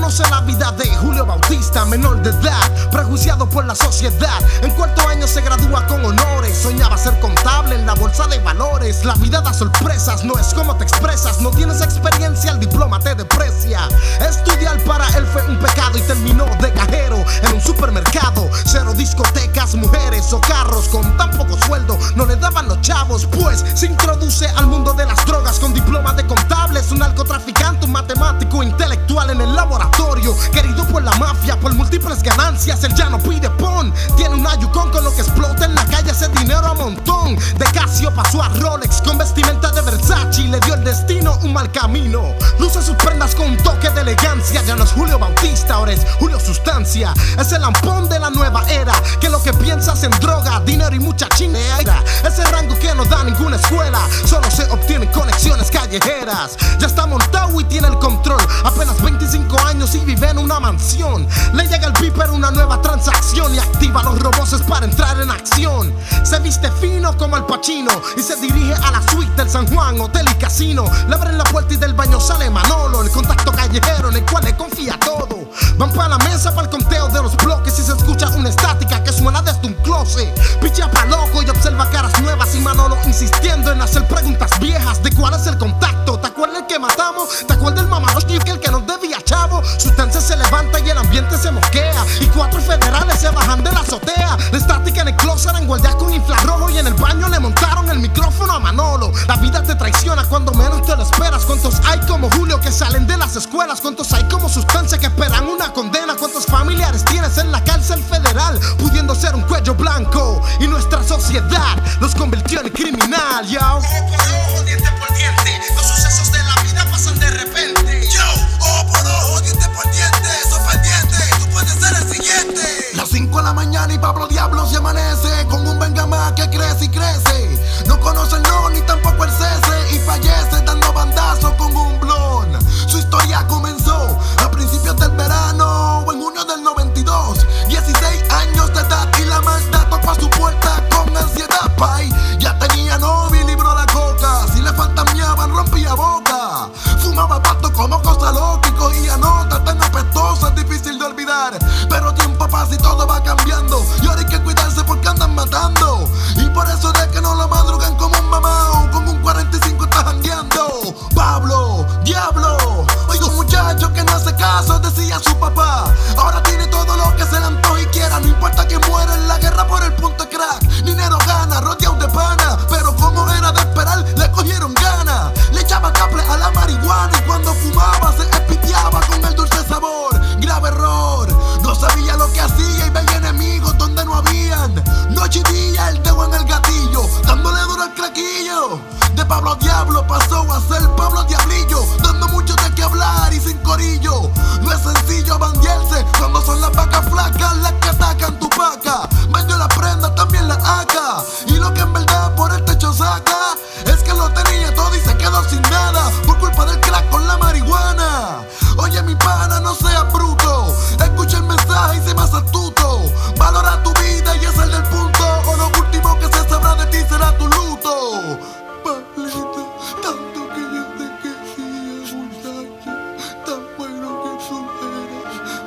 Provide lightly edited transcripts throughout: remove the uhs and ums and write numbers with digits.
conoce la vida de Julio Bautista, menor de edad, prejuiciado por la sociedad. En cuarto año se gradúa con honores, soñaba ser contable en la bolsa de valores. La vida da sorpresas, no es como te expresas, no tienes experiencia, el diploma te deprecia. Estudiar para él fue un pecado y terminó de cajero en un supermercado. Cero discotecas, mujeres o carros, con tan poco sueldo no le daban los chavos, pues se introduce al mundo de las drogas con diploma de contable. Es un narcotraficante, un matemático intelectual en el laboratorio, querido por la mafia por múltiples ganancias. Él ya no pide pon, tiene un ayucón con lo que explota en la calle, ese dinero a montón. De Casio pasó a Rolex con vestimenta de Versace y le dio el destino un mal camino. Luce sus prendas con un toque de elegancia, ya no es Julio Bautista, ahora es Julio Sustancia. Es el lampón de la nueva era, que lo que piensas en droga, dinero y mucha chingadera. Ese rango que no da ninguna escuela, solo se obtiene en conexiones callejeras. Ya está montado y tiene el control, apenas 25 años y vive en una mansión. Le llega el beeper una nueva transacción y activa los robots para entrar en acción. Se viste fino como Al Pacino y se dirige a la suite del San Juan, hotel y casino. Le abren la puerta y del baño sale Manolo, el contacto callejero en el cual le confía todo. Van para la mesa para el conteo de los bloques y se escucha una estática que suena desde un closet. Picha pa' loco y observa caras nuevas y Manolo insistiendo en hacer preguntas viejas de cuál es el contacto. ¿Te acuerdas el que matamos? ¿Te acuerdas el mamador y el que nos debía, chavo? Sustancia se levanta y el ambiente se mosquea y 4 federales se bajan de la azotea. La estática en el closet en guardias con infrarrojo y en el baño le montaron el micrófono a Manolo. La vida te traiciona cuando menos te lo esperas. ¿Cuántos hay como Julio que salen de las escuelas? ¿Cuántos hay como Sustancia que esperan una condena? ¿Cuántos familiares tienes en la cárcel federal pudiendo ser un cuello blanco? Y nuestra sociedad los convirtió en criminal, yo. Ojo por ojo, diente por diente, los sucesos de la vida pasan de repente. Yo, ojo por ojo, diente por diente, sos pendiente, tú puedes ser el siguiente. Las 5 de la mañana y Pablo Diablo se amanece con un vengamá que crece y crece. No conoce el no ni tampoco el cese y fallece dando bandazos con un blon. Su historia comenzó a principios del verano o en junio del 92. 16 años de edad y la maldad tocó a su puerta con ansiedad, pay. Ya tenía novia y libró la coca. Si le fantameaban rompía boca. Fumaba pasto como cosa loca y cogía notas tan apestosas, difícil de olvidar. Pero tiempo pasa y todo va cambiando y ahora hay que cuidarse porque andan matando. Y por eso de que no lo madrugan como un mamao, con un 45 está jangueando. Pablo, Diablo, oiga un muchacho que no hace caso, decía su papá. Ahora tiene todo lo que se le antoja y quiera, no importa que muera en la guerra por el punto de crack. Dinero gana, rodeado de pana, pero como era de esperar, le cogieron ganas. Le echaba caple a la marihuana y cuando fumaba se espiteaba con el dulce sabor. Grave error, no sabía lo que hacía y veía enemigos donde no habían. Noche y día el dedo en el gatillo, dándole duro al craquillo. De Pablo Diablo pasó a ser Pablo Diablillo, dando mucho de qué hablar y sin corillo. No es sencillo bandearse cuando son las vacas flacas las que atacan tu vaca. Vendió la prenda, también la AK, y lo que en verdad por el techo saca es que lo tenía todo y se quedó sin nada por culpa del crack con la marihuana. Oye mi pana, no seas bruto, escucha el mensaje y sé más astuto. Valora tu vida y es el del punto, o lo último que se sabrá de ti será tu luto. Pablito, tanto que yo te quería, muchacho, tan bueno que tú eres,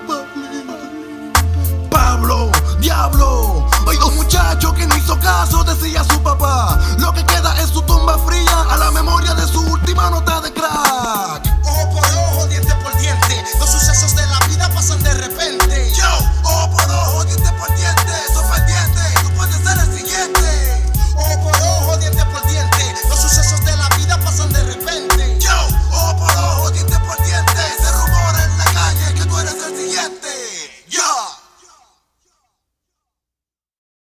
Pablito. Pablo, Diablo, oiga un muchacho que no hizo caso, decía su papá. Lo que queda es su tumba fría a la memoria de su última nota de crack. Ojo por ojo, diente por diente, los